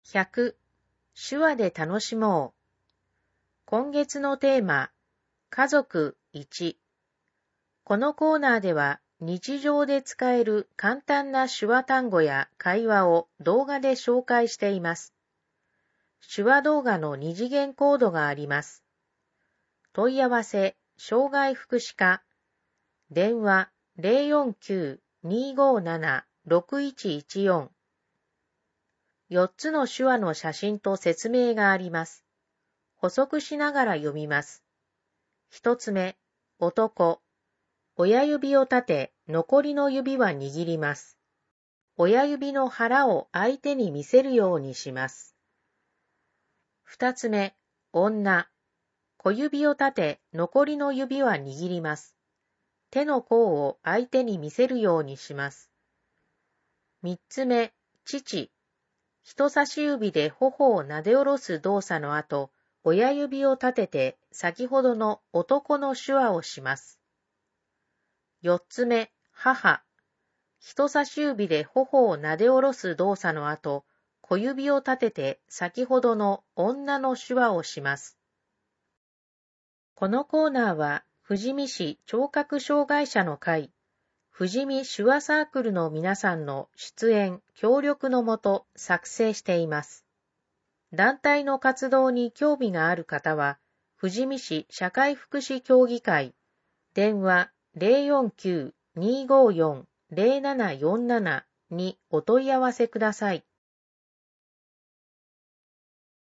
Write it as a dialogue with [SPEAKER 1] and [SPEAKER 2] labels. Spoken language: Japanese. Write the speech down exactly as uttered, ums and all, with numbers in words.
[SPEAKER 1] ひゃく、手話で楽しもう。今月のテーマ、家族いち。このコーナーでは日常で使える簡単な手話単語や会話を動画で紹介しています。手話動画の二次元コードがあります。問い合わせ、障害福祉課、電話 ゼロよんきゅう にーごーなな ろくいちいちよん。よっつの手話の写真と説明があります。補足しながら読みます。一つ目、男。親指を立て、残りの指は握ります。親指の腹を相手に見せるようにします。二つ目、女。小指を立て、残りの指は握ります。手の甲を相手に見せるようにします。三つ目、父。人差し指で頬を撫で下ろす動作の後、親指を立てて先ほどの男の手話をします。四つ目、母。人差し指で頬を撫で下ろす動作の後、小指を立てて先ほどの女の手話をします。このコーナーは、富士見市聴覚障害者の会、富士見手話サークルの皆さんの出演・協力のもと作成しています。団体の活動に興味がある方は、富士見市社会福祉協議会、電話 ゼロよんきゅう にーごーよん ゼロななよんなな にお問い合わせください。